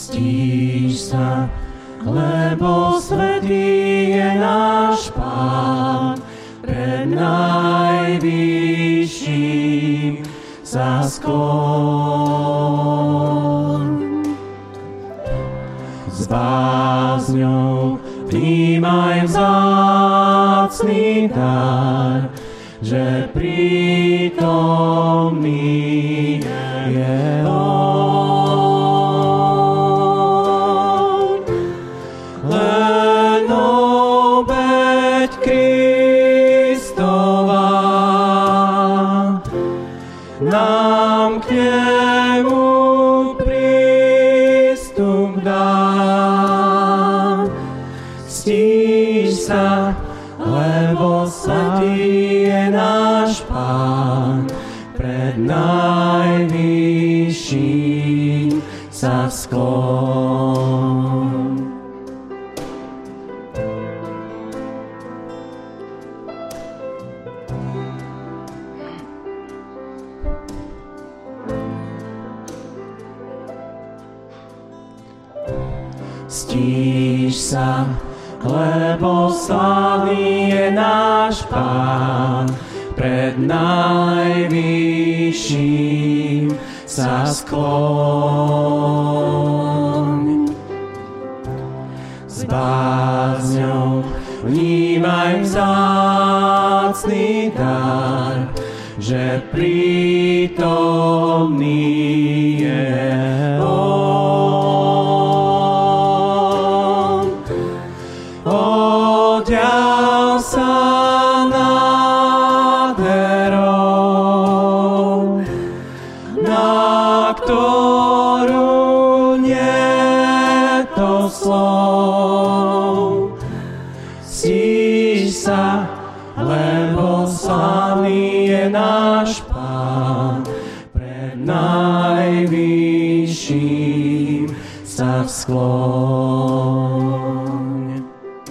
Stíš sa, lebo svätý je náš Pán, pred najvyšším sa skloň. S bázňou vnímaj vzácny dar, že prítomný je On. Len obeť Kristova nám k nemu prístup dá. Stíš sa, lebo svätý je náš Pán, pred najvyšším sa skloň. Stíš sa, lebo slávny je náš Pán, pred najvyšším sa skloň. S bázňou vnímaj vzácny dar, že prítomný je On. Oďal sa nádherou, na ktorú nieto slov. Stíš sa, lebo slávny je náš Pán, pred najvyšším sa skloň.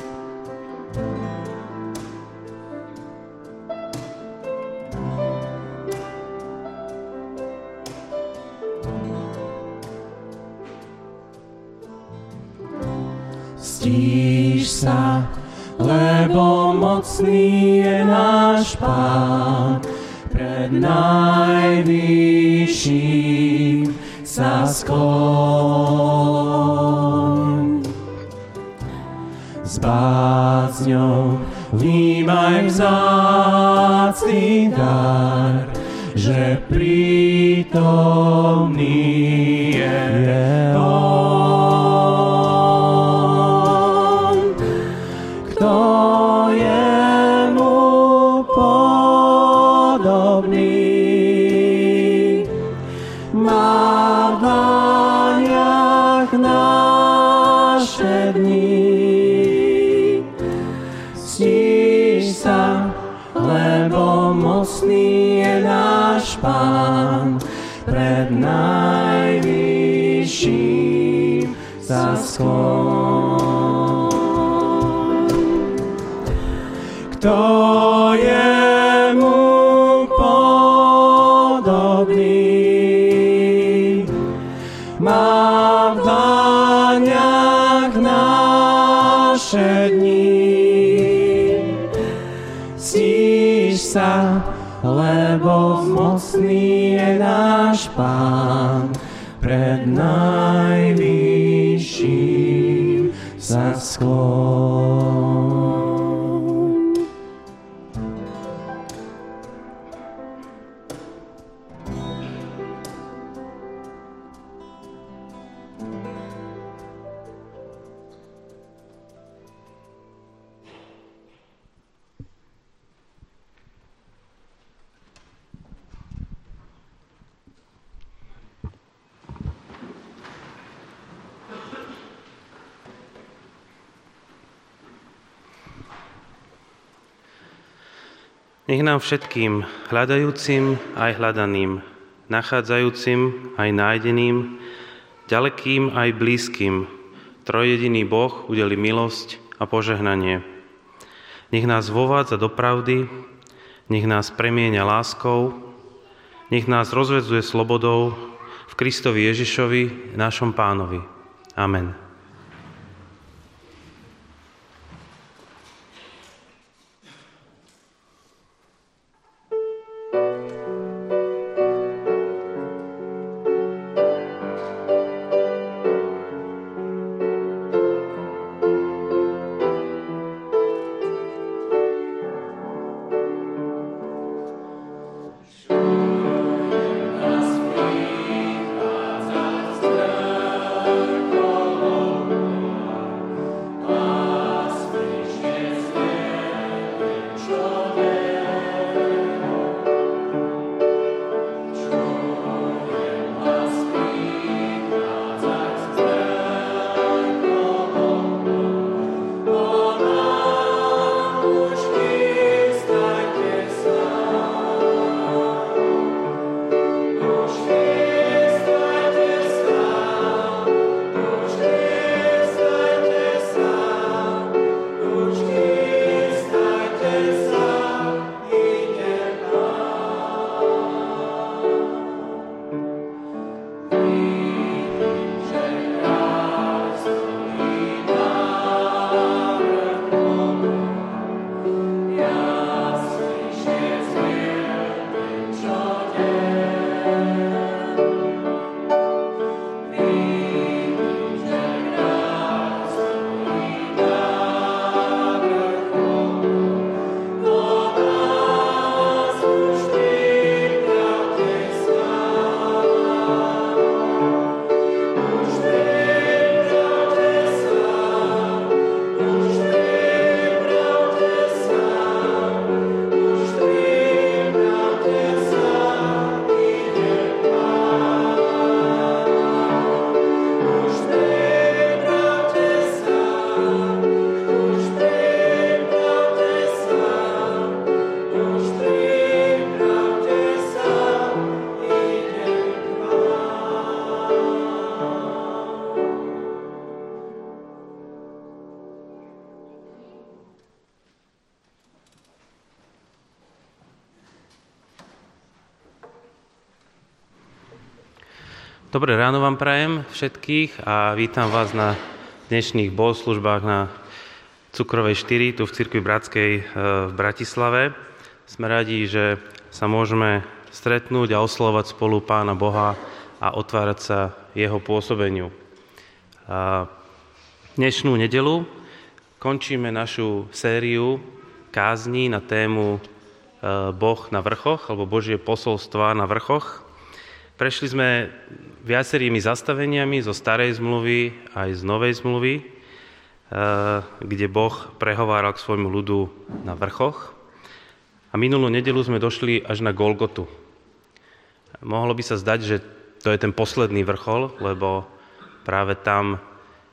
Stíš sa, lebo mocný je náš Pán, pred najvyšším sa skloň. S bázňou vnímaj vzácny dar, že prítomný je On. Kto je mu podobný, má v dlaniach naše dni. Stíš sa, lebo mocný je náš Pán, pred najvyšším sa skloň. Kto je mu podobný, má v dlaniach naše dni. Stíš sa, lebo mocný je náš Pán, pred najvyšším sa skloň. Nech nám všetkým, hľadajúcim aj hľadaným, nachádzajúcim aj nájdeným, ďalekým aj blízkym, trojjediný Boh udeli milosť a požehnanie. Nech nás vovádza do pravdy, nech nás premieňa láskou, nech nás rozvedzuje slobodou v Kristovi Ježišovi, našom Pánovi. Amen. Dobré ráno vám prajem všetkých a vítam vás na dnešných bohoslužbách na Cukrovej 4, tu v Cirkvi Bratskej v Bratislave. Sme radi, že sa môžeme stretnúť a oslovať spolu Pána Boha a otvárať sa jeho pôsobeniu. Dnešnú nedeľu končíme našu sériu kázní na tému Boh na vrchoch, alebo Božie posolstvá na vrchoch. Prešli sme viacerými zastaveniami zo starej zmluvy aj z novej zmluvy, kde Boh prehováral k svojmu ľudu na vrchoch. A minulú nedeľu sme došli až na Golgotu. Mohlo by sa zdať, že to je ten posledný vrchol, lebo práve tam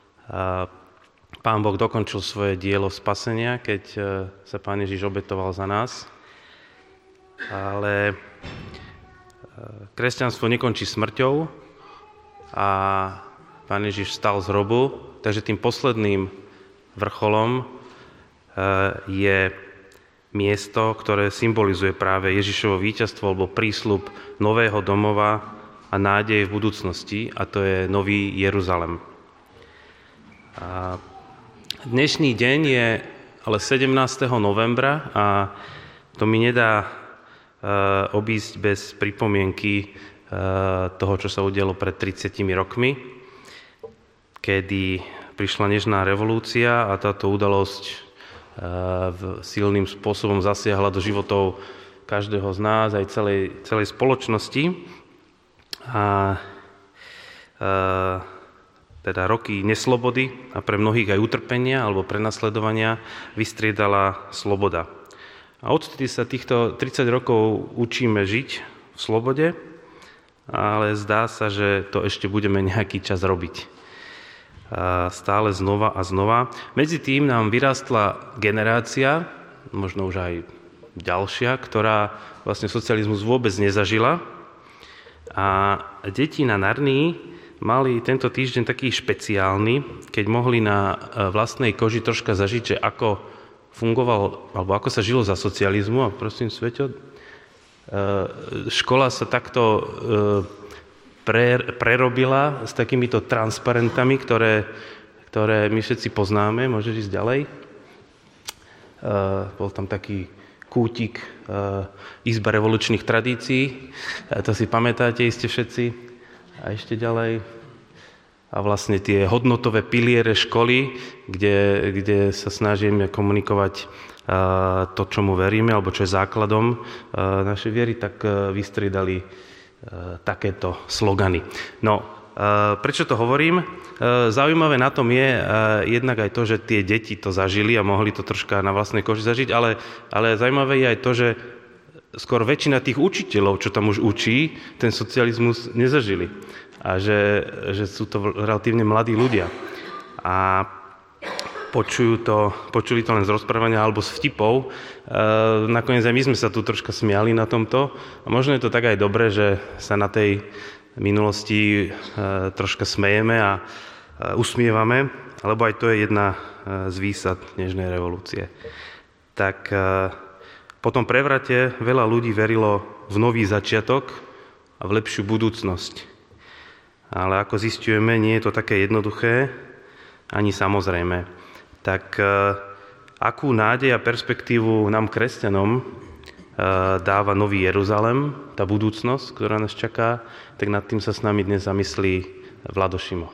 Pán Boh dokončil svoje dielo spasenia, keď sa Pán Ježiš obetoval za nás. Ale kresťanstvo nekončí smrťou a Pán Ježiš vstal z hrobu, takže tým posledným vrcholom je miesto, ktoré symbolizuje práve Ježišovo víťazstvo alebo prísľub nového domova a nádej v budúcnosti, a to je Nový Jeruzalem. Dnešný deň je ale 17. novembra a to mi nedá obísť bez pripomienky toho, čo sa udialo pred 30 rokmi, kedy prišla nežná revolúcia a táto udalosť silným spôsobom zasiahla do životov každého z nás, aj celej spoločnosti. A teda roky neslobody a pre mnohých aj utrpenia alebo prenasledovania vystriedala sloboda. A odtedy sa týchto 30 rokov učíme žiť v slobode, ale zdá sa, že to ešte budeme nejaký čas robiť. Stále znova a znova. Medzi tým nám vyrástla generácia, možno už aj ďalšia, ktorá vlastne socializmus vôbec nezažila. A deti na Narnii mali tento týždeň taký špeciálny, keď mohli na vlastnej koži troška zažiť, že ako fungoval, alebo ako sa žilo za socializmu. A prosím, Sveťo, škola sa takto prerobila s takýmito transparentami, ktoré my všetci poznáme. Môžeš ísť ďalej. Bol tam taký kútik Izba revolučných tradícií. To si pamätáte iste všetci. A ešte ďalej. A vlastne tie hodnotové piliere školy, kde sa snažíme komunikovať to, čomu veríme, alebo čo je základom našej viery, tak vystriedali takéto slogany. No, prečo to hovorím? Zaujímavé na tom je jednak aj to, že tie deti to zažili a mohli to troška na vlastnej koži zažiť, ale zaujímavé je aj to, že skoro väčšina tých učiteľov, čo tam už učí, ten socializmus nezažili. A že sú to relatívne mladí ľudia. A počuli to len z rozprávania alebo z vtipov. Nakoniec aj my sme sa tu troška smiali na tomto. A možno je to tak aj dobre, že sa na tej minulosti troška smejeme a usmievame, lebo aj to je jedna z výsad dnešnej revolúcie. Tak po tom prevrate veľa ľudí verilo v nový začiatok a v lepšiu budúcnosť. Ale ako zisťujeme, nie je to také jednoduché, ani samozrejme. Tak akú nádej a perspektívu nám, kresťanom, dáva Nový Jeruzalem, tá budúcnosť, ktorá nás čaká, tak nad tým sa s nami dnes zamyslí Vlado Šimo.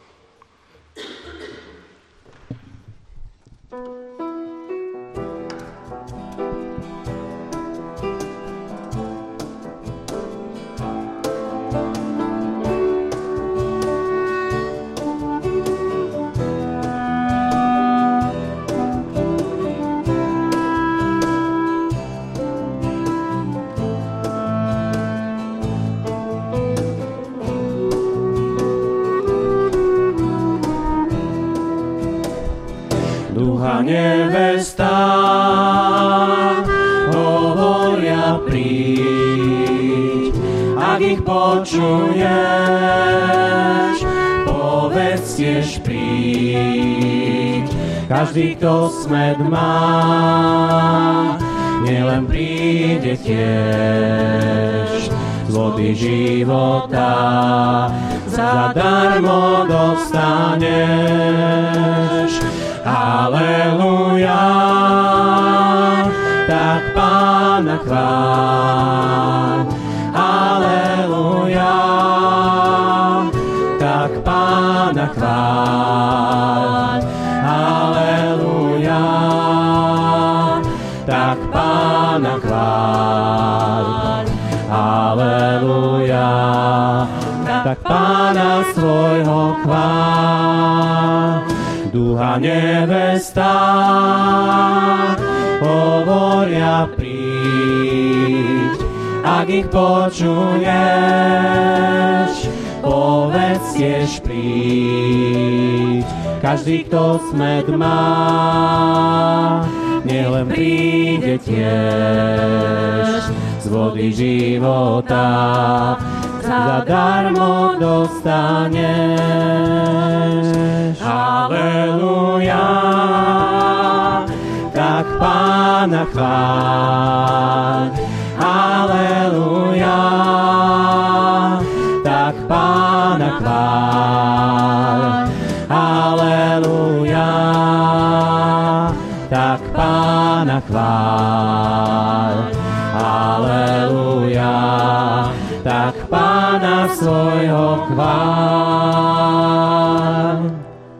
Nevesta hovoria príď, ak ich počuješ, povedz tiež príď. Každý, kto smet má, nielen príde tiež z vody života, zadarmo dostaneš. Halelujá, tak Pána chváľ. Halelujá, tak Pána chváľ. Halelujá, tak Pána chváľ. Halelujá, tak Pána svojho chváľ. Duha nevesta hovoria príď, ak ich počuješ, povedz tiež príď. Každý, kto smet má, nielen príde tiež z vody života, zadarmo dostaneš. Halelujá, tak Pána chváľ. Halelujá, tak Pána chváľ. Halelujá, tak Pána chváľ. Halelujá, tak Pána svojho chváľ.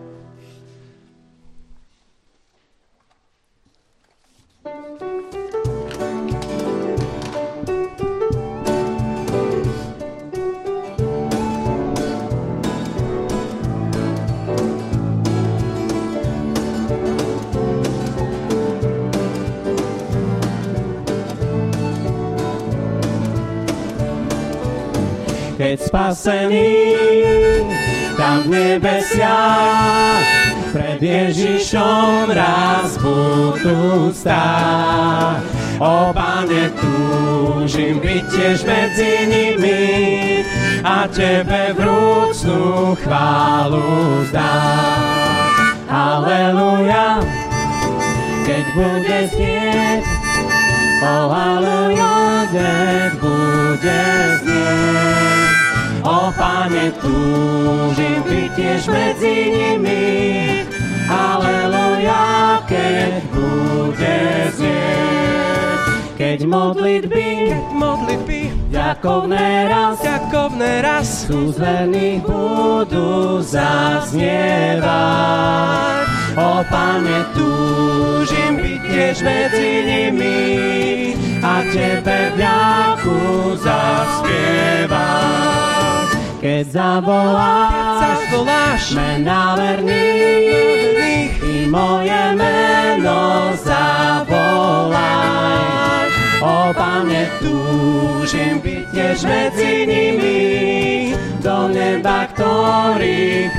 Keď spasený tam v nebesiach pred Ježišom raz budú stáť. O Pane, túžim byť tiež medzi nimi a Tebe vrúcnú chválu zdať. Aleluja, keď bude znieť, o aleluja, keď bude znieť. O Pane, Pane, túžim byť tiež medzi nimi. Aleluja, keď bude znieť, keď modlitby ďakovné raz súzlených budú zaznievať. O Pane, túžim byť tiež medzi nimi a Tebe vďaku zaspievať. Keď zavoláš mena verných, i moje meno zavolaj. O Pane, túžim byť tiež medzi nimi, do neba, ktorých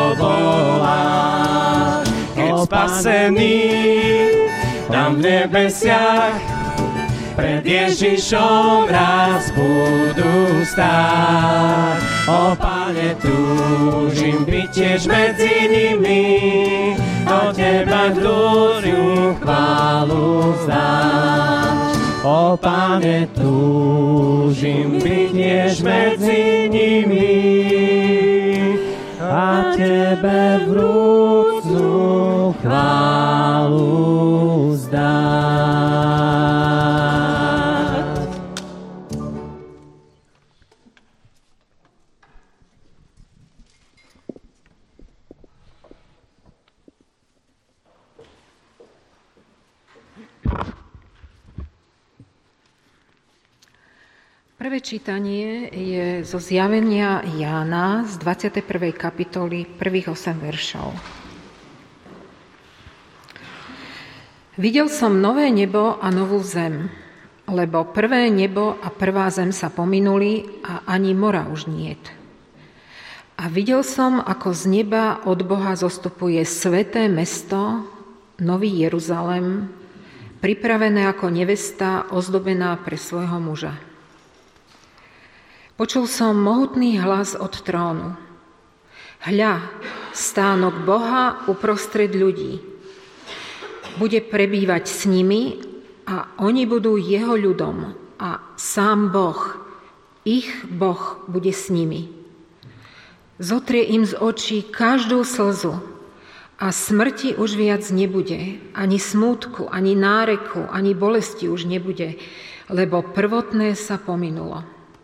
povoláš. Keď spasení tam v nebesiach pred Ježišom raz budú stáť. O Pane, túžim byť tiež medzi nimi, do Teba glóriu chválu vzdať. O Pane, túžim byť tiež medzi nimi a Tebe vrúcnu chválu vzdať. Prvé čítanie je zo zjavenia Jána z 21. kapitoly, prvých 8 veršov. Videl som nové nebo a novú zem, lebo prvé nebo a prvá zem sa pominuli a ani mora už niet. A videl som, ako z neba od Boha zostupuje sväté mesto, Nový Jeruzalem, pripravené ako nevesta ozdobená pre svojho muža. Počul som mohutný hlas od trónu. Hľa, stánok Boha uprostred ľudí. Bude prebývať s nimi a oni budú jeho ľudom a sám Boh, ich Boh, bude s nimi. Zotrie im z očí každú slzu a smrti už viac nebude, ani smútku, ani náreku, ani bolesti už nebude, lebo prvotné sa pominulo.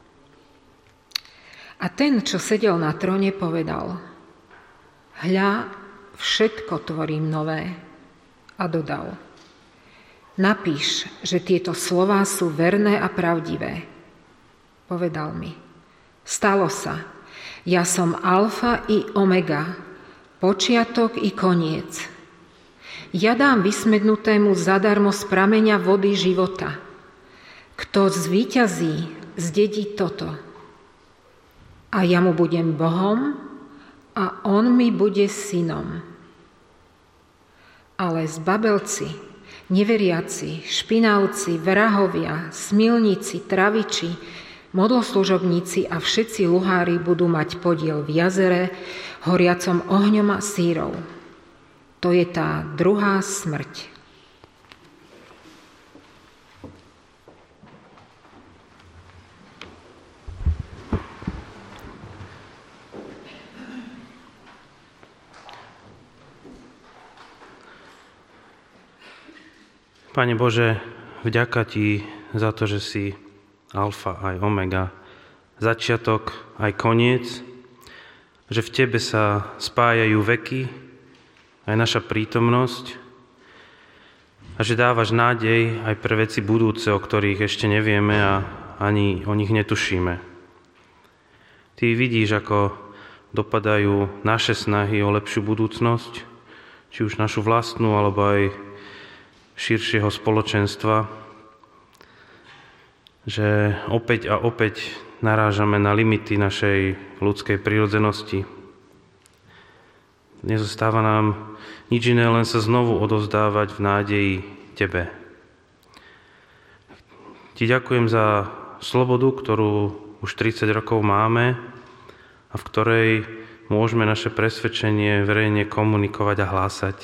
A ten, čo sedel na tróne, povedal: Hľa, všetko tvorím nové. A dodal: Napíš, že tieto slová sú verné a pravdivé. Povedal mi: Stalo sa. Ja som alfa i omega, počiatok i koniec. Ja dám vysmednutému zadarmo z prameňa vody života. Kto zvíťazí, zdedí toto. A ja mu budem Bohom a on mi bude synom. Ale zbabelci, neveriaci, špinavci, vrahovia, smilníci, traviči, modloslužobníci a všetci luhári budú mať podiel v jazere, horiacom ohňom a sírov. To je tá druhá smrť. Pane Bože, vďaka Ti za to, že si alfa aj omega, začiatok aj koniec, že v Tebe sa spájajú veky, aj naša prítomnosť a že dávaš nádej aj pre veci budúce, o ktorých ešte nevieme a ani o nich netušíme. Ty vidíš, ako dopadajú naše snahy o lepšiu budúcnosť, či už našu vlastnú, alebo aj širšieho spoločenstva, že opäť a opäť narážame na limity našej ľudskej prirodzenosti. Nezostáva nám nič iné, len sa znovu odovzdávať v nádeji Tebe. Ti ďakujem za slobodu, ktorú už 30 rokov máme a v ktorej môžeme naše presvedčenie verejne komunikovať a hlásať.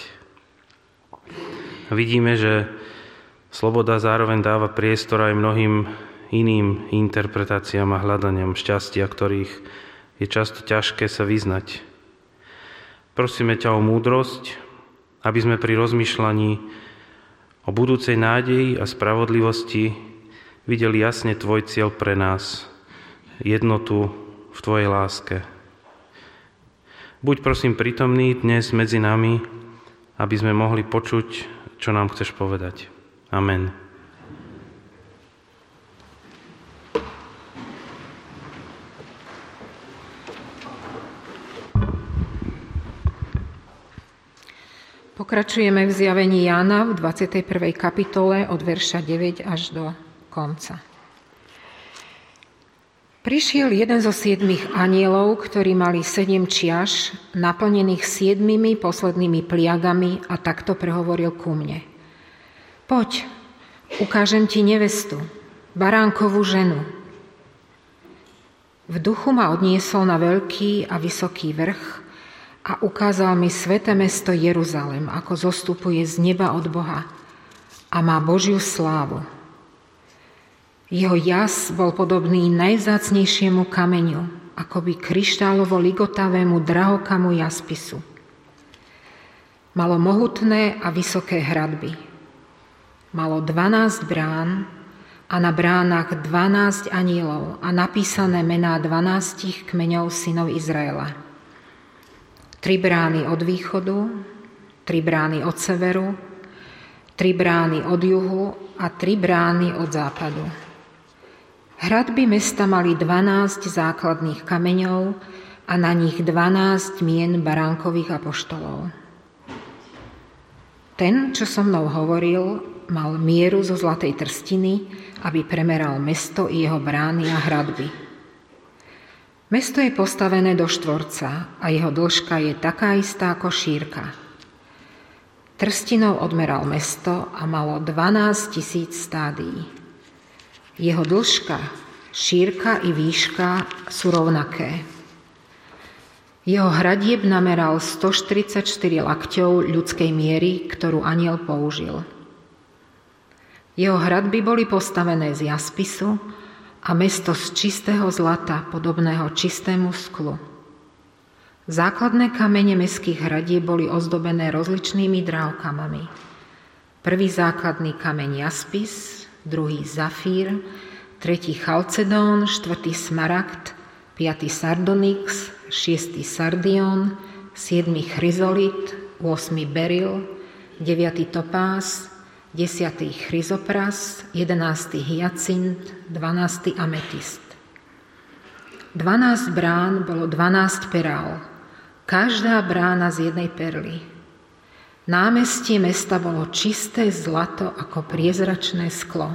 A vidíme, že sloboda zároveň dáva priestor aj mnohým iným interpretáciám a hľadaniam šťastia, ktorých je často ťažké sa vyznať. Prosíme ťa o múdrosť, aby sme pri rozmýšľaní o budúcej nádeji a spravodlivosti videli jasne tvoj cieľ pre nás, jednotu v tvojej láske. Buď prosím prítomný dnes medzi nami, aby sme mohli počuť, čo nám chceš povedať. Amen. Pokračujeme v zjavení Jána v 21. kapitole od verša 9 až do konca. Prišiel jeden zo 7 anielov, ktorí mali 7 čiaš, naplnených 7 poslednými pliagami a takto prehovoril ku mne. Poď, ukážem ti nevestu, baránkovú ženu. V duchu ma odniesol na veľký a vysoký vrch a ukázal mi sväté mesto Jeruzalém, ako zostupuje z neba od Boha a má Božiu slávu. Jeho jas bol podobný najvzácnejšiemu kameňu, akoby kryštálovo-ligotavému drahokamu jaspisu. Malo mohutné a vysoké hradby. Malo 12 brán a na bránach 12 anielov a napísané mená 12 kmeňov synov Izraela. 3 brány od východu, 3 brány od severu, 3 brány od juhu a 3 brány od západu. Hradby mesta mali 12 základných kameňov a na nich 12 mien baránkových apoštolov. Ten, čo so mnou hovoril, mal mieru zo zlatej trstiny, aby premeral mesto i jeho brány a hradby. Mesto je postavené do štvorca a jeho dĺžka je taká istá ako šírka. Trstinou odmeral mesto a malo 12 000 stádií. Jeho dĺžka, šírka i výška sú rovnaké. Jeho hradieb nameral 144 lakťov ľudskej miery, ktorú anjel použil. Jeho hradby boli postavené z jaspisu a mesto z čistého zlata, podobného čistému sklu. Základné kamene mestských hradieb boli ozdobené rozličnými drahokambami. Prvý základný kameň jaspis, druhý zafír, tretí chalcedón, štvrtý smaragd, piatý sardonyx, šiestý sardion, 7. chryzolit, 8. beril, 9. topás, 10. chryzopras, 11. hyacint, 12. ametist. 12 brán bolo 12 perál, každá brána z jednej perly. Námestie mesta bolo čisté zlato ako priezračné sklo.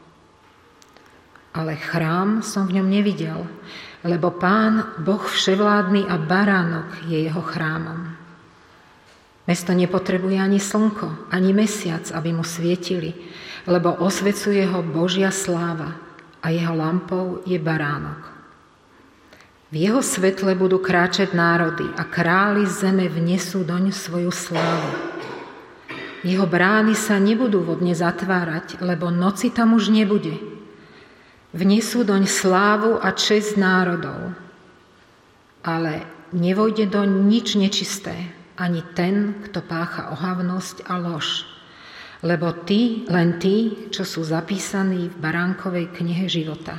Ale chrám som v ňom nevidel, lebo Pán, Boh vševládny a baránok je jeho chrámom. Mesto nepotrebuje ani slnko, ani mesiac, aby mu svietili, lebo osvecuje ho Božia sláva a jeho lampou je baránok. V jeho svetle budú kráčať národy a králi zeme vnesú doň svoju slávu. Jeho brány sa nebudú vodne zatvárať, lebo noci tam už nebude. Vnesú doň slávu a česť národov. Ale nevojde doň nič nečisté, ani ten, kto pácha ohavnosť a lož. Lebo len tí, čo sú zapísaní v baránkovej knihe života.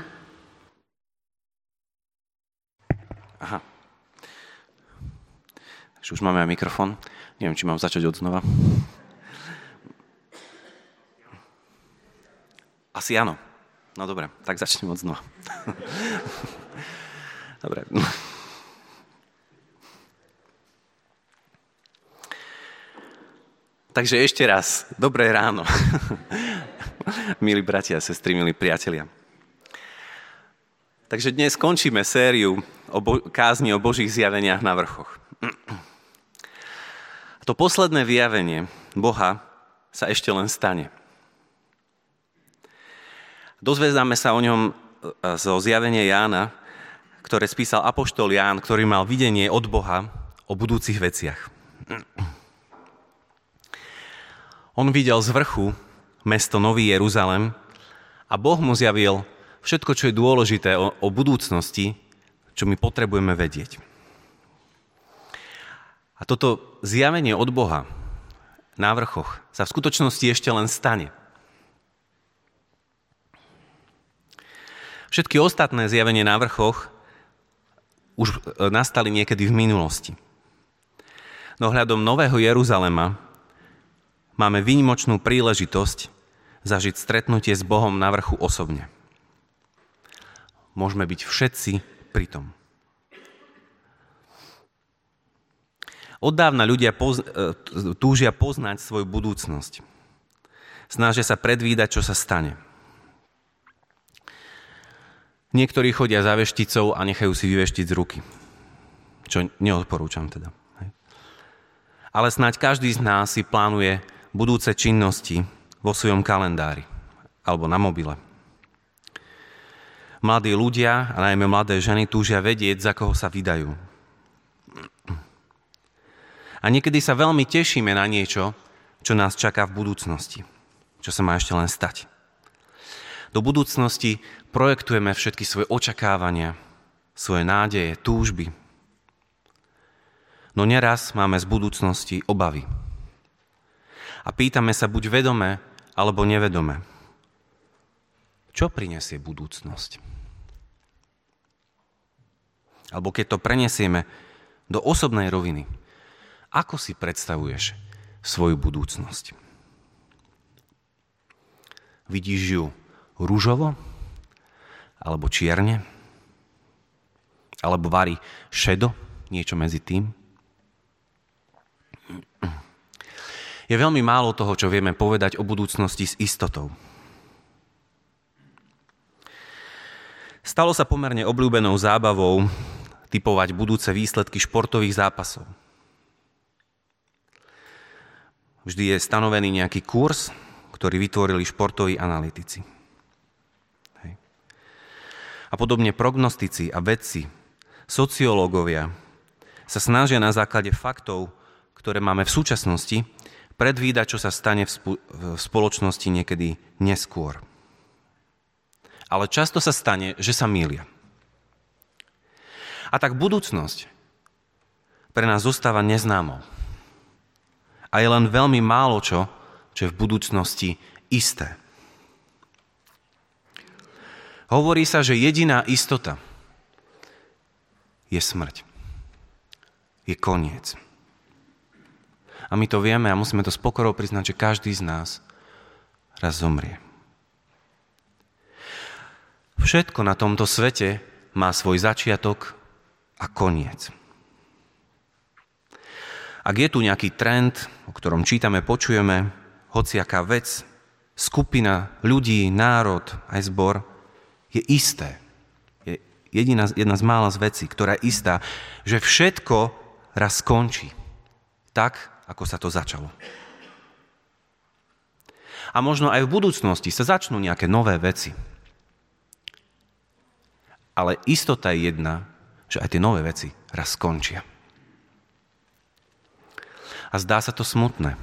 Aha. Takže už máme aj mikrofón. Neviem, či mám začať od znova. Asi áno. No dobre, tak začnem od znova. Dobre. Takže ešte raz, dobré ráno. Milí bratia a sestry, milí priatelia. Takže dnes skončíme sériu kázni o Božích zjaveniach na vrchoch. To posledné vyjavenie Boha sa ešte len stane. Dozvedáme sa o ňom zo zjavenia Jána, ktoré spísal apoštol Ján, ktorý mal videnie od Boha o budúcich veciach. On videl z vrchu mesto Nový Jeruzalém a Boh mu zjavil všetko, čo je dôležité o budúcnosti, čo my potrebujeme vedieť. A toto zjavenie od Boha na vrchoch sa v skutočnosti ešte len stane. Všetky ostatné zjavenie na vrchoch už nastali niekedy v minulosti. No ohľadom Nového Jeruzalema máme výnimočnú príležitosť zažiť stretnutie s Bohom na vrchu osobne. Môžeme byť všetci pri tom. Od dávna ľudia túžia poznať svoju budúcnosť. Snažia sa predvídať, čo sa stane. Niektorí chodia za vešticou a nechajú si vyveštiť z ruky. Čo neodporúčam teda. Ale snáď každý z nás si plánuje budúce činnosti vo svojom kalendári alebo na mobile. Mladí ľudia, a najmä mladé ženy, túžia vedieť, za koho sa vydajú. A niekedy sa veľmi tešíme na niečo, čo nás čaká v budúcnosti, čo sa má ešte len stať. Do budúcnosti projektujeme všetky svoje očakávania, svoje nádeje, túžby. No neraz máme z budúcnosti obavy. A pýtame sa buď vedome, alebo nevedome. Čo prinesie budúcnosť? Alebo keď to prenesieme do osobnej roviny, ako si predstavuješ svoju budúcnosť? Vidíš ju ružovo? Alebo čierne? Alebo vari šedo? Niečo medzi tým? Je veľmi málo toho, čo vieme povedať o budúcnosti s istotou. Stalo sa pomerne obľúbenou zábavou tipovať budúce výsledky športových zápasov. Vždy je stanovený nejaký kurz, ktorý vytvorili športoví analytici. Hej. A podobne prognostici a vedci, sociológovia sa snažia na základe faktov, ktoré máme v súčasnosti, predvídať, čo sa stane v spoločnosti niekedy neskôr. Ale často sa stane, že sa mýlia. A tak budúcnosť pre nás zostáva neznámou. A je len veľmi málo čo je v budúcnosti isté. Hovorí sa, že jediná istota je smrť. Je koniec. A my to vieme a musíme to s pokorou priznať, že každý z nás raz zomrie. Všetko na tomto svete má svoj začiatok a koniec. Ak je tu nejaký trend, o ktorom čítame, počujeme, hociaká vec, skupina ľudí, národ, aj zbor, je isté. Je jedna z mála z vecí, ktorá je istá, že všetko raz skončí. Tak, ako sa to začalo. A možno aj v budúcnosti sa začnú nejaké nové veci. Ale istota je jedna, že aj tie nové veci raz skončia. A zdá sa to smutné.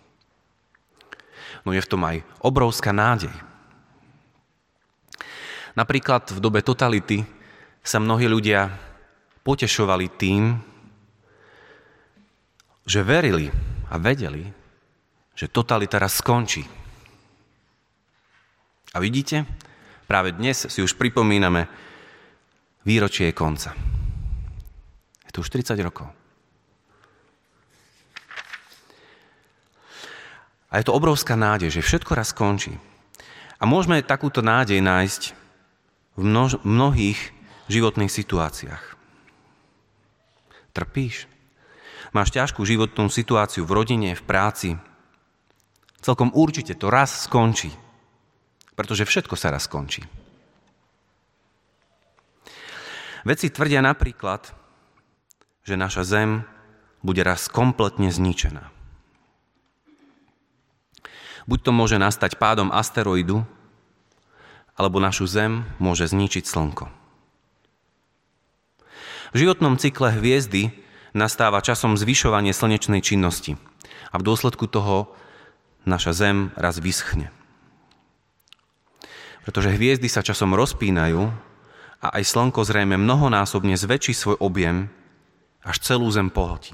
No je v tom aj obrovská nádej. Napríklad v dobe totality sa mnohí ľudia potešovali tým, že verili a vedeli, že totalita raz skončí. A vidíte, práve dnes si už pripomíname výročie konca. Je to už 30 rokov. A je to obrovská nádej, že všetko raz skončí. A môžeme takúto nádej nájsť v mnohých životných situáciách. Trpíš? Máš ťažkú životnú situáciu v rodine, v práci. Celkom určite to raz skončí, pretože všetko sa raz skončí. Vedci tvrdia napríklad, že naša Zem bude raz kompletne zničená. Buď to môže nastať pádom asteroidu, alebo našu Zem môže zničiť Slnko. V životnom cykle hviezdy nastáva časom zvyšovanie slnečnej činnosti a v dôsledku toho naša Zem raz vyschne. Pretože hviezdy sa časom rozpínajú a aj slnko zrejme mnohonásobne zväčší svoj objem, až celú zem pohltí.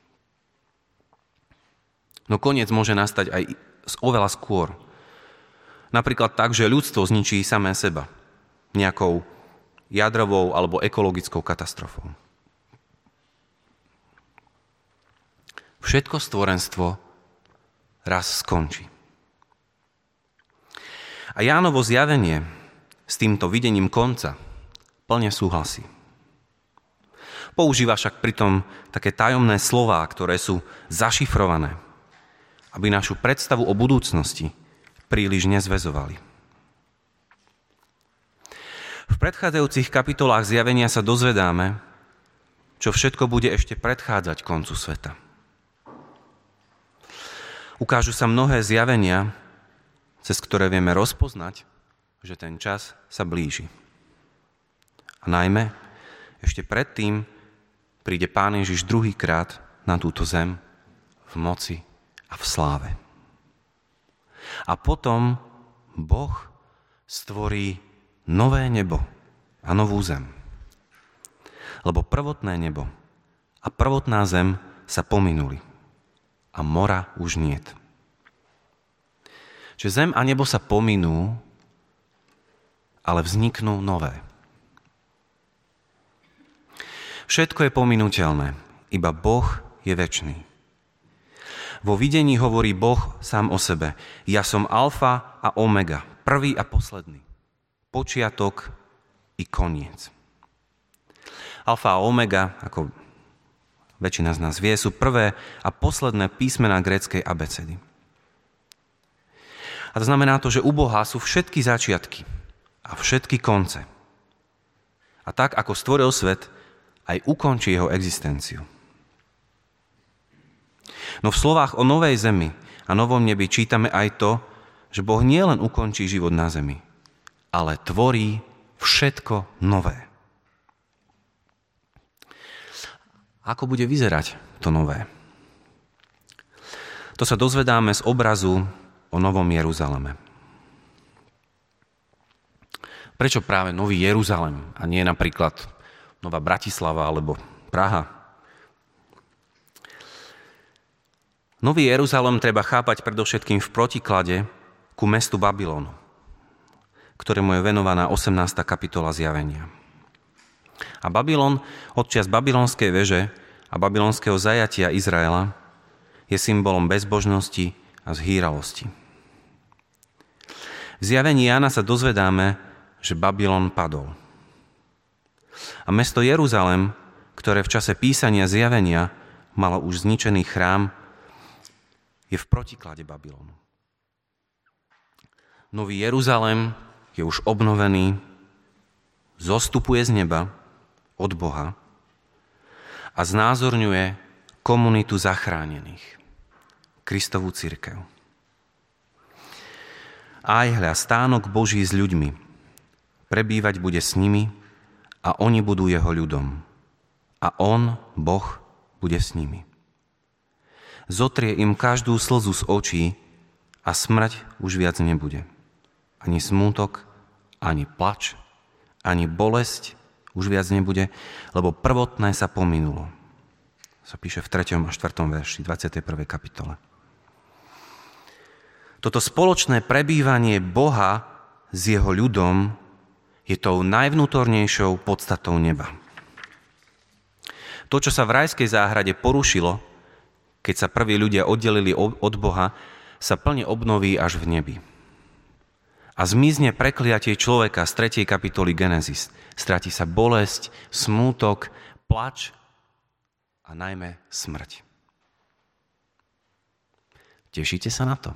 No koniec môže nastať aj oveľa skôr. Napríklad tak, že ľudstvo zničí samé seba nejakou jadrovou alebo ekologickou katastrofou. Všetko stvorenstvo raz skončí. A Jánovo zjavenie s týmto videním konca plne súhlasí. Používa však pritom také tajomné slová, ktoré sú zašifrované, aby našu predstavu o budúcnosti príliš nezväzovali. V predchádzajúcich kapitolách zjavenia sa dozvedáme, čo všetko bude ešte predchádzať koncu sveta. Ukážu sa mnohé zjavenia, cez ktoré vieme rozpoznať, že ten čas sa blíži. A najmä, ešte predtým príde Pán Ježiš druhýkrát na túto zem v moci a v sláve. A potom Boh stvorí nové nebo a novú zem. Lebo prvotné nebo a prvotná zem sa pominuli a mora už niet. Že zem a nebo sa pominú, ale vzniknú nové. Všetko je pominuteľné, iba Boh je večný. Vo videní hovorí Boh sám o sebe. Ja som alfa a omega, prvý a posledný, počiatok i koniec. Alfa a omega, ako väčšina z nás vie, sú prvé a posledné písmená gréckej abecedy. A to znamená to, že u Boha sú všetky začiatky a všetky konce. A tak, ako stvoril svet, aj ukončí jeho existenciu. No v slovách o novej zemi a novom nebi čítame aj to, že Boh nielen ukončí život na zemi, ale tvorí všetko nové. Ako bude vyzerať to nové? To sa dozvedáme z obrazu o Novom Jeruzaleme. Prečo práve Nový Jeruzalem a nie napríklad Nová Bratislava alebo Praha? Nový Jeruzalem treba chápať predovšetkým v protiklade ku mestu Babylonu, ktorému je venovaná 18. kapitola zjavenia. A Babylon, odčias babylonskej veže a babylonského zajatia Izraela, je symbolom bezbožnosti a zhýralosti. V zjavení Jána sa dozvedáme, že Babylon padol. A mesto Jeruzalem, ktoré v čase písania zjavenia malo už zničený chrám, je v protiklade Babylonu. Nový Jeruzalem je už obnovený, zostupuje z neba od Boha a znázorňuje komunitu zachránených, Kristovú cirkev. Aj hľa, stánok Boží s ľuďmi, prebývať bude s nimi a oni budú jeho ľudom. A on, Boh, bude s nimi. Zotrie im každú slzu z očí a smrť už viac nebude. Ani smútok, ani plač, ani bolesť už viac nebude, lebo prvotné sa pominulo. Sa píše v 3. a 4. verši 21. kapitole. Toto spoločné prebývanie Boha s jeho ľudom je tou najvnútornejšou podstatou neba. To, čo sa v rajskej záhrade porušilo, keď sa prví ľudia oddelili od Boha, sa plne obnoví až v nebi. A zmizne prekliatie človeka z 3. kapitoly Genesis. Stratí sa bolesť, smútok, plač a najmä smrť. Tešíte sa na to?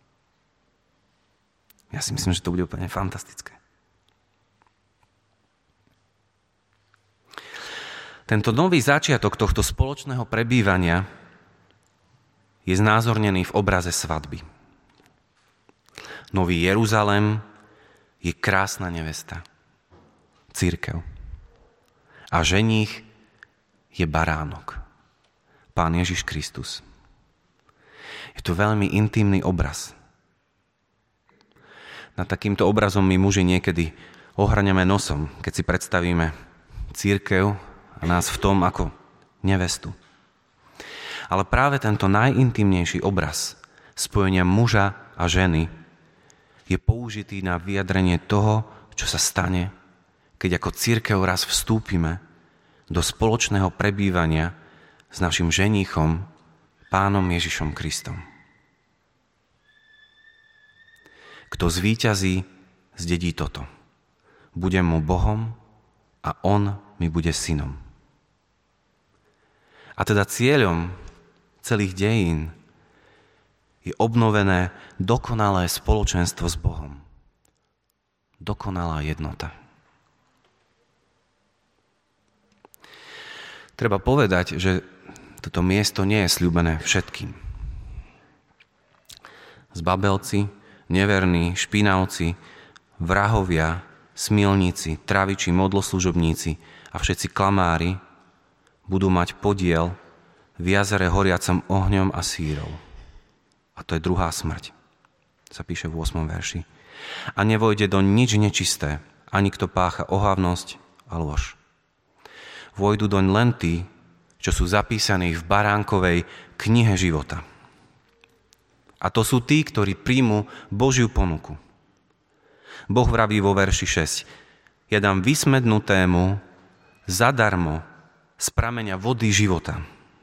Ja si myslím, že to bude úplne fantastické. Tento nový začiatok tohto spoločného prebývania je znázornený v obraze svadby. Nový Jeruzalem je krásna nevesta, cirkev. A ženích je baránok, Pán Ježiš Kristus. Je to veľmi intimný obraz. Nad takýmto obrazom my muži niekedy ohrňame nosom, keď si predstavíme cirkev a nás v tom ako nevestu. Ale práve tento najintimnejší obraz spojenia muža a ženy je použitý na vyjadrenie toho, čo sa stane, keď ako cirkev raz vstúpime do spoločného prebývania s našim ženíchom, Pánom Ježišom Kristom. Kto zvíťazí, zdedí toto. Budem mu Bohom a on mi bude synom. A teda cieľom celých dejín je obnovené dokonalé spoločenstvo s Bohom. Dokonalá jednota. Treba povedať, že toto miesto nie je sľúbené všetkým. Zbabelci, neverní, špinavci, vrahovia, smilníci, traviči, modloslužobníci a všetci klamári budú mať podiel v jazere horiacom ohňom a sírov. A to je druhá smrť, sa píše v 8. verši. A nevojde do nič nečisté, ani kto pácha ohavnosť a lož. Vojdu doň len tí, čo sú zapísaní v baránkovej knihe života. A to sú tí, ktorí príjmu Božiu ponuku. Boh vraví vo verši 6. Ja dám vysmednutému zadarmo z prameňa vody života.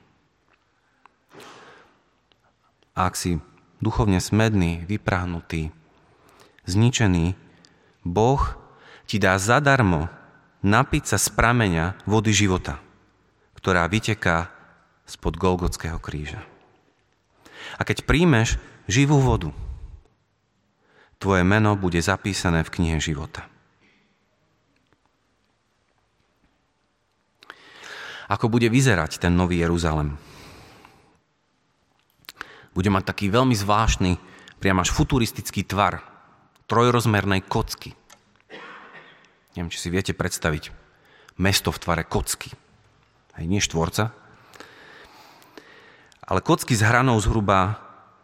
A ak si duchovne smedný, vyprahnutý, zničený, Boh ti dá zadarmo napiť sa z prameňa vody života, ktorá vyteká spod Golgotského kríža. A keď príjmeš živú vodu, tvoje meno bude zapísané v knihe života. Ako bude vyzerať ten nový Jeruzalem? Bude mať taký veľmi zvláštny, priam až futuristický tvar trojrozmernej kocky. Neviem, či si viete predstaviť mesto v tvare kocky. Hej, nie štvorca. Ale kocky s hranou zhruba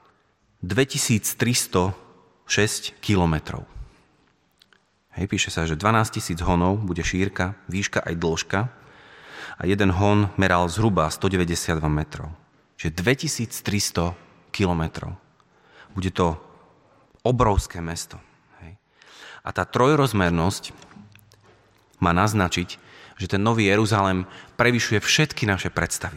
2306 kilometrov. Hej, píše sa, že 12 000 honov bude šírka, výška aj dĺžka a jeden hon meral zhruba 192 metrov. Čiže 2300 kilometrov. Bude to obrovské mesto. Hej. A tá trojrozmernosť má naznačiť, že ten nový Jeruzalém prevyšuje všetky naše predstavy.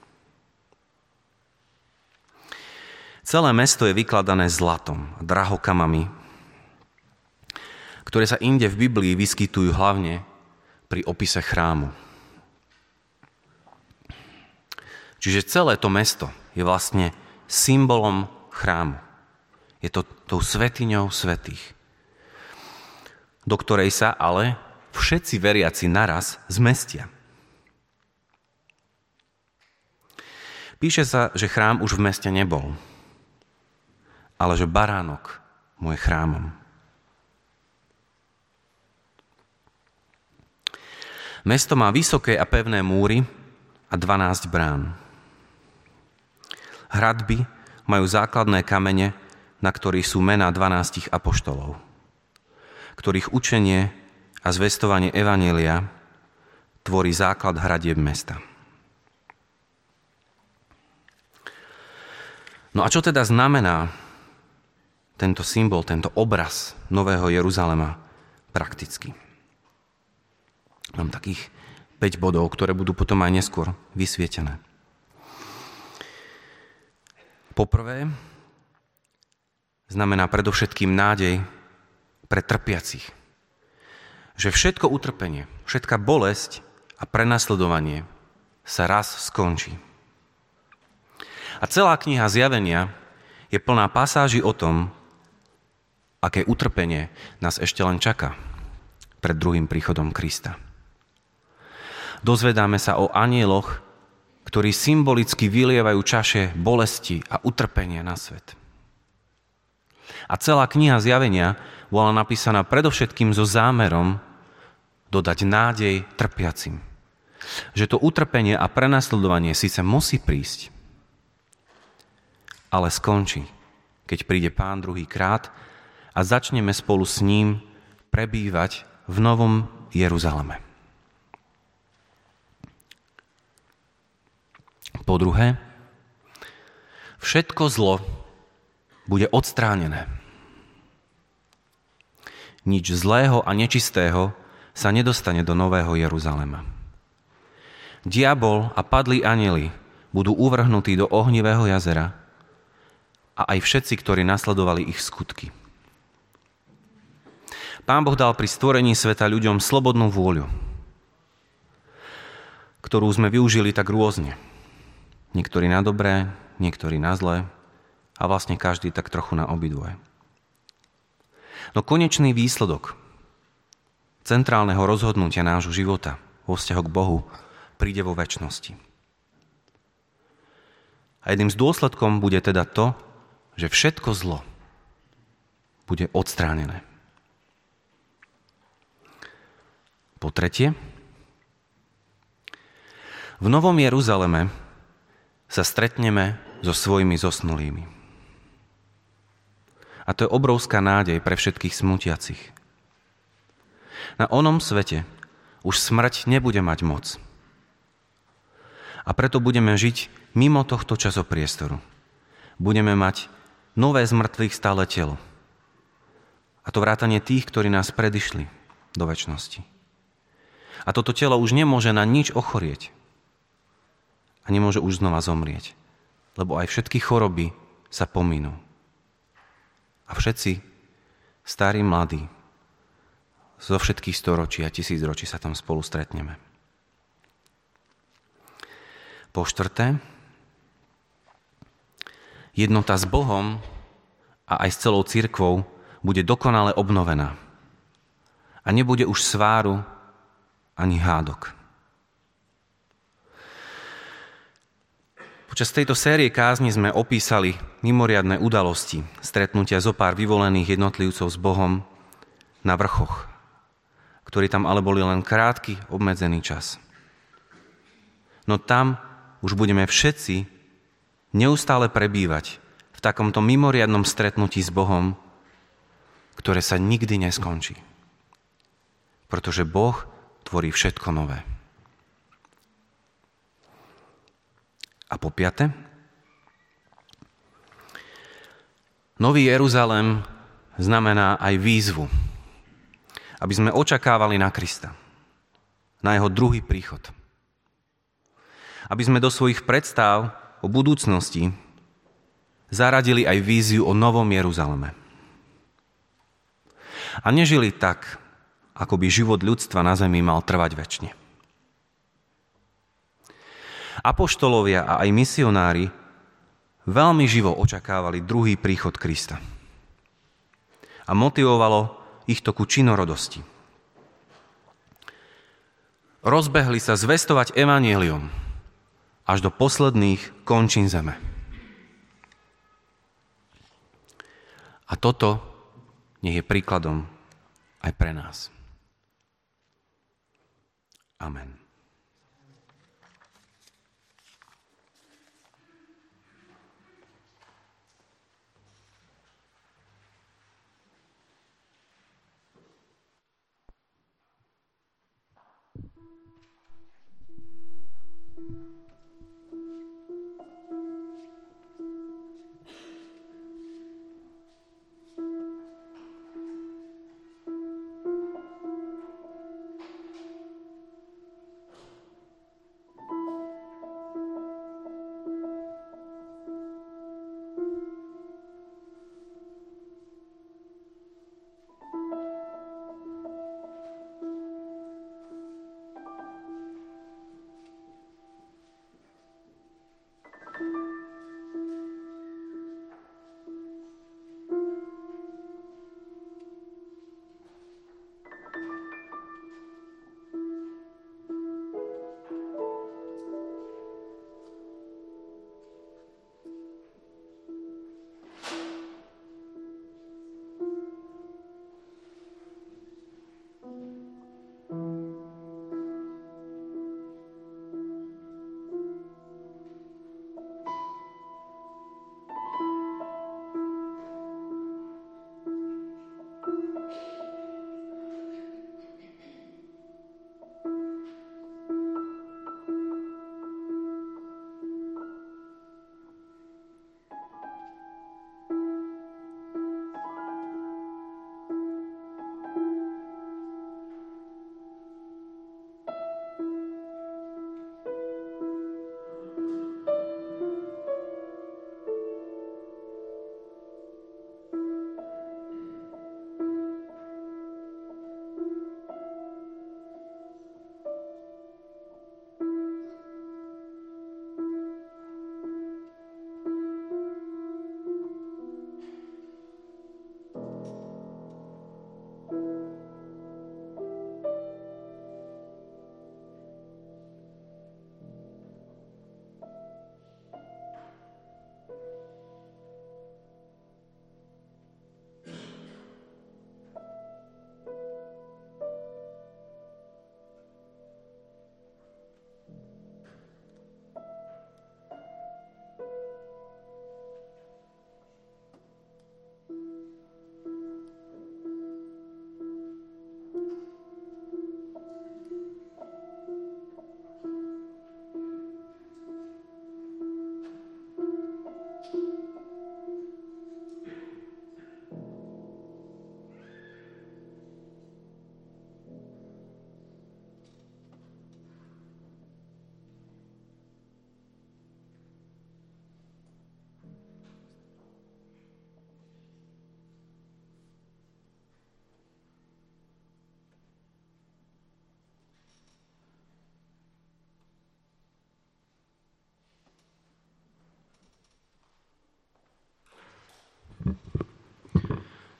Celé mesto je vykladané zlatom a drahokamami, ktoré sa inde v Biblii vyskytujú hlavne pri opise chrámu. Čiže celé to mesto je vlastne symbolom chrámu. Je to tou svätyňou svätých, do ktorej sa ale všetci veriaci naraz zmestia. Píše sa, že chrám už v meste nebol, ale že baránok mu je chrámom. Mesto má vysoké a pevné múry a 12 brán. Hradby majú základné kamene, na ktorých sú mená 12 apoštolov, ktorých učenie a zvestovanie evanjelia tvorí základ hradieb mesta. No a čo teda znamená tento symbol, tento obraz nového Jeruzalema prakticky? Mám takých 5 bodov, ktoré budú potom aj neskôr vysvietené. Poprvé, znamená predovšetkým nádej pre trpiacich. Že všetko utrpenie, všetká bolesť a prenasledovanie sa raz skončí. A celá kniha Zjavenia je plná pasáží o tom, aké utrpenie nás ešte len čaká pred druhým príchodom Krista. Dozvedáme sa o anjeloch, ktorí symbolicky vylievajú čaše bolesti a utrpenia na svet. A celá kniha Zjavenia bola napísaná predovšetkým so zámerom dodať nádej trpiacim. Že to utrpenie a prenasledovanie síce musí prísť, ale skončí, keď príde Pán druhýkrát a začneme spolu s ním prebývať v Novom Jeruzaleme. Po druhé, všetko zlo bude odstránené. Nič zlého a nečistého sa nedostane do Nového Jeruzalema. Diabol a padlí anjeli budú uvrhnutí do ohnivého jazera a aj všetci, ktorí nasledovali ich skutky. Pán Boh dal pri stvorení sveta ľuďom slobodnú vôľu, ktorú sme využili tak rôzne. Niektorí na dobré, niektorí na zlé a vlastne každý tak trochu na obidvoje. No konečný výsledok centrálneho rozhodnutia nášho života vo vzťahu k Bohu príde vo večnosti. A jedným z dôsledkom bude teda to, že všetko zlo bude odstránené. Po tretie, v Novom Jeruzaleme sa stretneme so svojimi zosnulými. A to je obrovská nádej pre všetkých smútiacich. Na onom svete už smrť nebude mať moc. A preto budeme žiť mimo tohto časopriestoru. Budeme mať nové z mŕtvych stále telo. A to vrátanie tých, ktorí nás predišli do večnosti. A toto telo už nemôže na nič ochorieť. A nemôže už znova zomrieť. Lebo aj všetky choroby sa pominú. A všetci, starí, mladí, zo všetkých storočí a tisícročí sa tam spolu stretneme. Po štvrté, jednota s Bohom a aj s celou cirkvou bude dokonale obnovená. A nebude už sváru ani hádok. Počas tejto série kázni sme opísali mimoriadne udalosti, stretnutia zo pár vyvolených jednotlivcov s Bohom na vrchoch, ktorí tam ale boli len krátky, obmedzený čas. No tam už budeme všetci neustále prebývať v takomto mimoriadnom stretnutí s Bohom, ktoré sa nikdy neskončí. Pretože Boh tvorí všetko nové. A po piate, Nový Jeruzalém znamená aj výzvu, aby sme očakávali na Krista, na jeho druhý príchod. Aby sme do svojich predstav o budúcnosti zaradili aj víziu o Novom Jeruzaleme. A nežili tak, ako by život ľudstva na zemi mal trvať večne. Apoštolovia a aj misionári veľmi živo očakávali druhý príchod Krista. A motivovalo ich to ku činorodosti. Rozbehli sa zvestovať evanjelium až do posledných končín zeme. A toto nech je príkladom aj pre nás. Amen.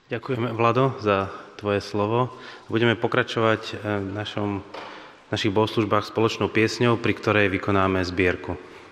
Ďakujeme, Vlado, za tvoje slovo. Budeme pokračovať v našich bohoslužbách spoločnou piesňou, pri ktorej vykonáme zbierku.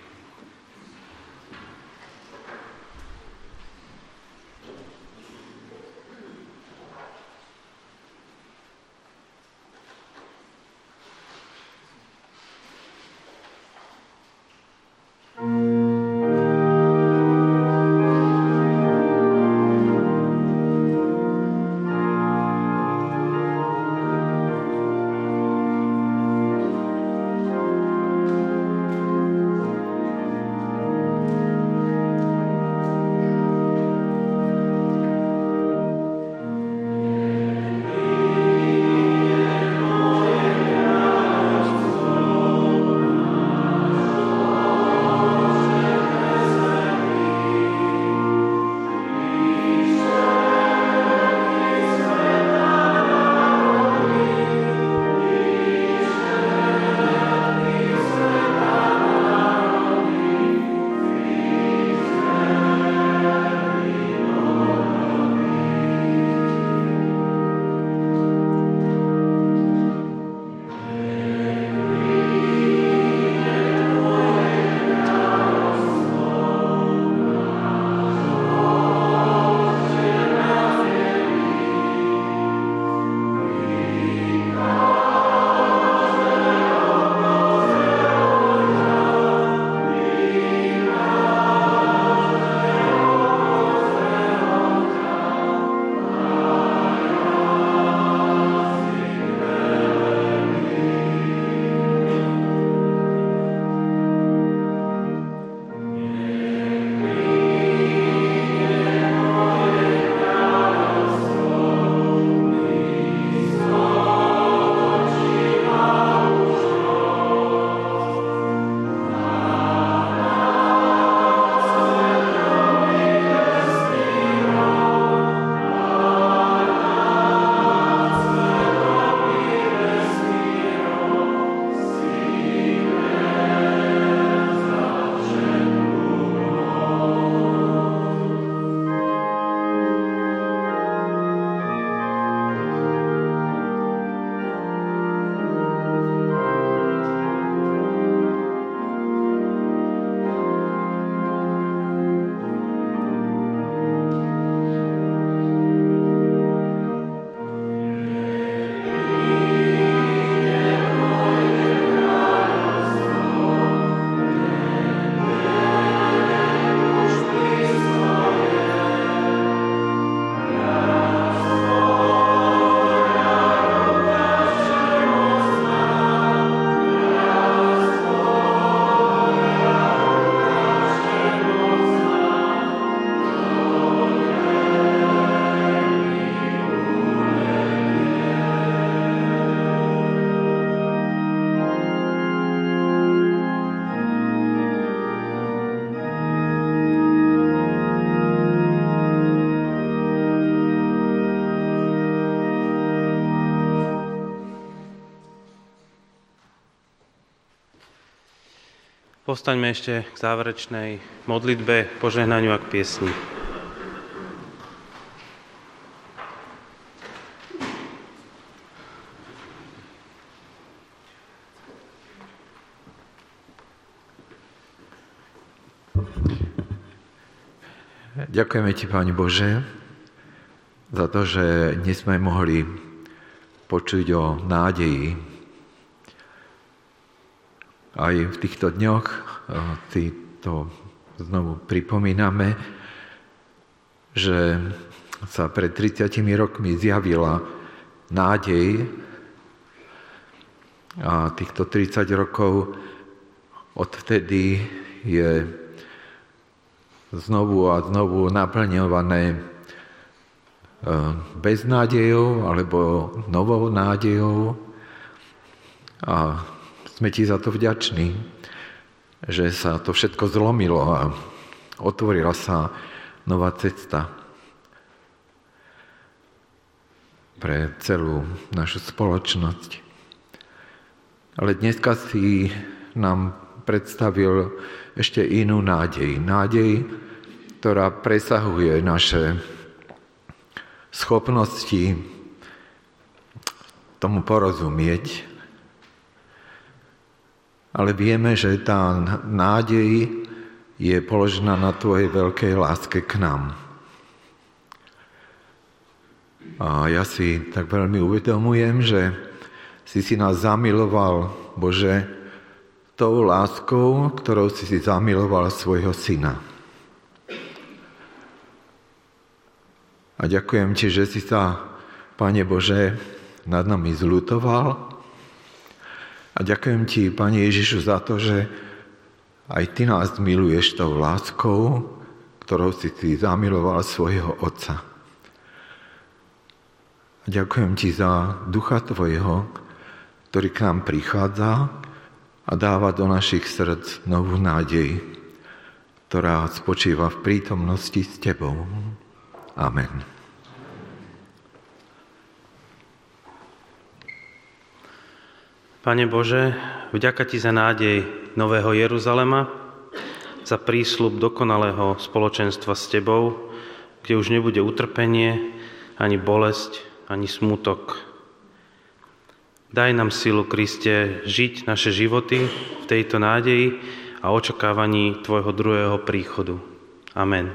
Povstaňme ešte k záverečnej modlitbe, požehnaniu a k piesni. Ďakujeme Ti, Pane Bože, za to, že dnes sme mohli počuť o nádeji. Aj v týchto dňoch si to znovu pripomíname, že sa pred 30 rokmi zjavila nádej a týchto 30 rokov odvtedy je znovu a znovu naplňované beznádejou alebo novou nádejou a sme Ti za to vďační, že sa to všetko zlomilo a otvorila sa nová cesta pre celú našu spoločnosť. Ale dneska si nám predstavil ešte inú nádej. Nádej, ktorá presahuje naše schopnosti tomu porozumieť, ale vieme, že tá nádej je položená na tvojej veľkej láske k nám. A ja si tak veľmi uvedomujem, že si nás zamiloval, Bože, tou láskou, ktorou si zamiloval svojho syna. A ďakujem ti, že si sa, Pane Bože, nad nami zľutoval. A ďakujem ti, Pane Ježišu, za to, že aj ty nás miluješ tou láskou, ktorou si zamiloval svojho Otca. A ďakujem ti za Ducha tvojho, ktorý k nám prichádza a dáva do našich srdc novú nádej, ktorá spočíva v prítomnosti s tebou. Amen. Pane Bože, vďaka ti za nádej Nového Jeruzalema, za prísľub dokonalého spoločenstva s tebou, kde už nebude utrpenie, ani bolesť, ani smútok. Daj nám silu, Kriste, žiť naše životy v tejto nádeji a očakávaní tvojho druhého príchodu. Amen.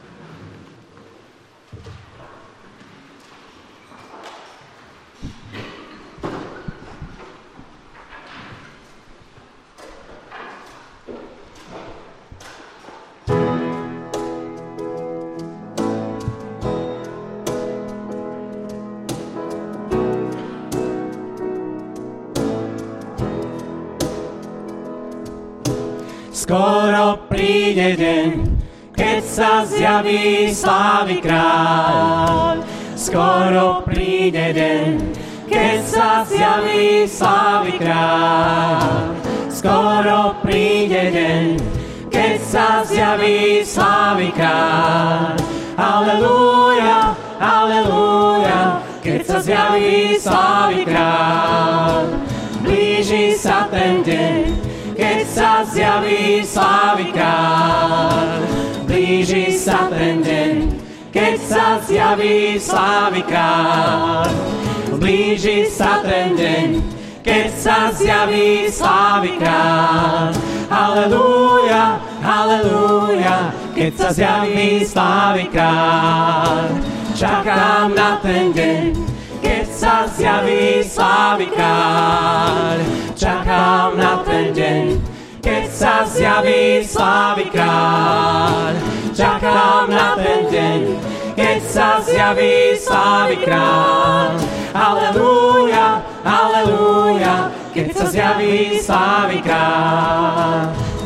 Skoro príde deň, keď sa zjaví slávy kráľ. Skoro príde deň, keď sa zjaví slávy kráľ. Skoro príde deň, keď sa zjaví slávy kráľ. Halelúja, halelúja, keď sa zjaví slávy kráľ. Blíži sa ten deň, keď sa zjaví slávy kráľ. Blíži sa ten deň, keď sa zjaví slávy kráľ. Blíži sa ten deň, keď sa zjaví slávy kráľ. Halelúja, halelúja, keď sa zjaví slávy kráľ. Čakám na ten deň, keď sa zjaví slávy kráľ. Čakám na ten deň, keď sa zjaví slávy kráľ. Čakám na ten deň, keď sa zjaví slávy kráľ. Halelúja, halelúja, keď sa zjaví slávy kráľ.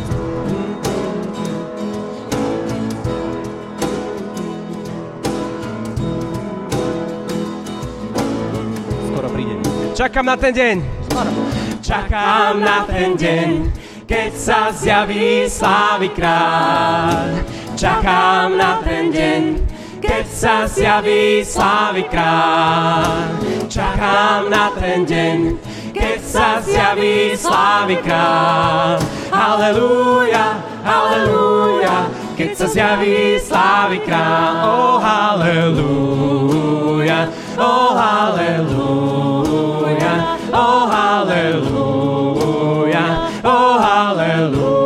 Skoro príde. Čakám na ten deň. Čakám na ten deň, keď sa zjaví slávy kráľ. Čakám na ten deň, keď sa zjaví slávy kráľ. Čakám na ten deň, keď sa zjaví slávy kráľ. Halelúja, halelúja, keď sa zjaví slávy kráľ. Oh, halelúja, oh, halelúja, oh, halelúja, oh, halelúja.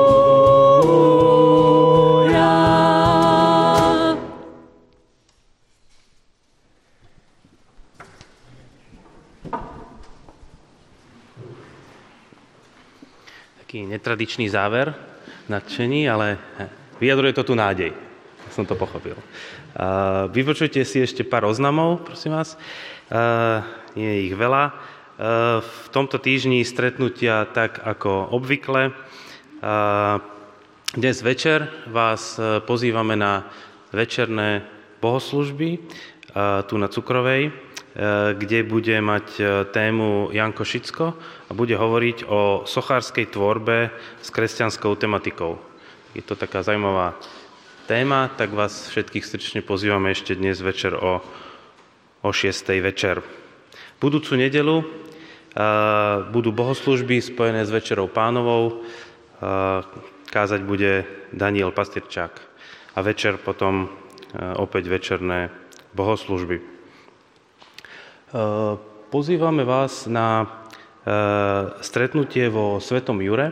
Taký netradičný záver, nadšený, ale vyjadruje to tu nádej. Som to pochopil. Vypočujte si ešte pár oznamov, prosím vás. Nie je ich veľa. V tomto týždni stretnutia tak ako obvykle. Dnes večer vás pozývame na večerné bohoslužby tu na Cukrovej, kde bude mať tému Janko Šicko a bude hovoriť o sochárskej tvorbe s kresťanskou tematikou. Je to taká zaujímavá téma, tak vás všetkých srdečne pozývame ešte dnes večer o 6:00 večer. Budúcu nedeľu budú bohoslužby spojené s Večerou Pánovou. Kázať bude Daniel Pastierčák. A večer potom opäť večerné bohoslúžby. Pozývame vás na stretnutie vo Svetom Jure,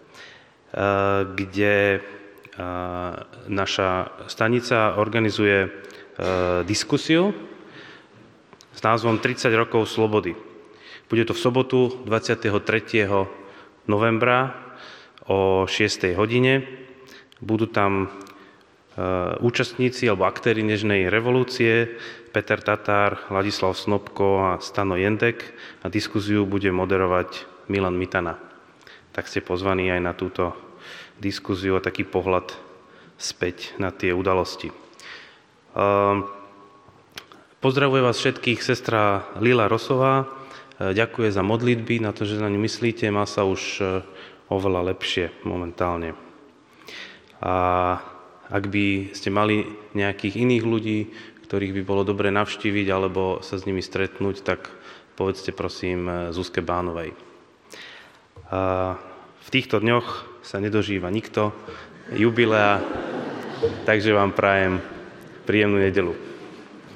kde naša stanica organizuje diskusiu s názvom 30 rokov slobody. Bude to v sobotu 23. novembra o 6. hodine. Budú tam účastníci alebo aktéri Nežnej revolúcie, Peter Tatár, Ladislav Snopko a Stano Jendek a diskuziu bude moderovať Milan Mitana. Tak ste pozvaní aj na túto diskuziu a taký pohľad späť na tie udalosti. Pozdravuje vás všetkých sestra Lila Rosová. Ďakuje za modlitby, na to, že na ňu myslíte. Má sa už oveľa lepšie momentálne. A ak by ste mali nejakých iných ľudí, ktorých by bolo dobre navštíviť alebo sa s nimi stretnúť, tak povedzte prosím Zuzke Bánovej. V týchto dňoch sa nedožíva nikto jubilea, takže vám prajem príjemnú nedeľu.